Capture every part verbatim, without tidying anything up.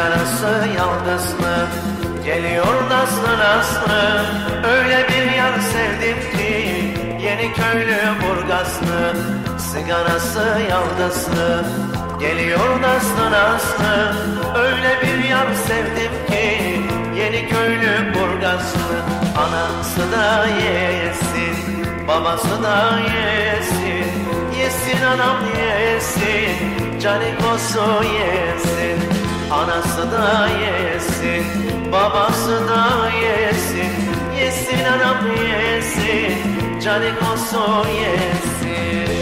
sigarası yaldızlı, geliyor nazlı nazlı. Öyle bir yar sevdim ki yeni köylü Burgazlı. Sigarası yaldızlı, geliyor nazlı nazlı. Öyle bir yar sevdim ki yeni köylü Burgazlı. Anası da yesin, babası da yesin. Yesin anam yesin, canikosu yesin. Anası da yesin, babası da yesin. Yesin anam yesin, canikosu yesin.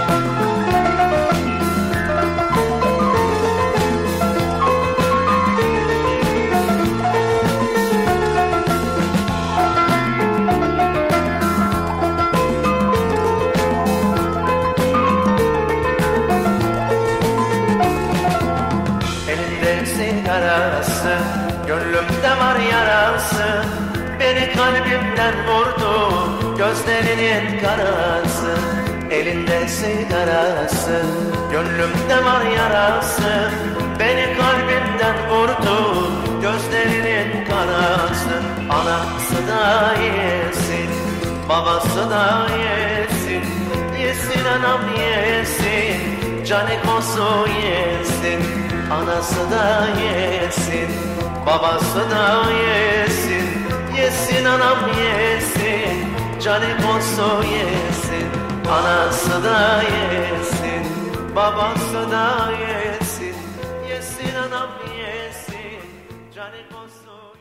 Sigarası, gönlümde var yarası. Beni kalbimden vurdu gözlerinin karası. Elinde sigarası, gönlümde var yarası. Beni kalbimden vurdu gözlerinin karası. Anası da yesin, babası da yesin. Yesin anam yesin, canikosu yesin. Anası da yesin, babası da yesin. Yesin anam yesin, canikosu yesin. Anası da yesin, babası da yesin. Yesin anam yesin, canikosu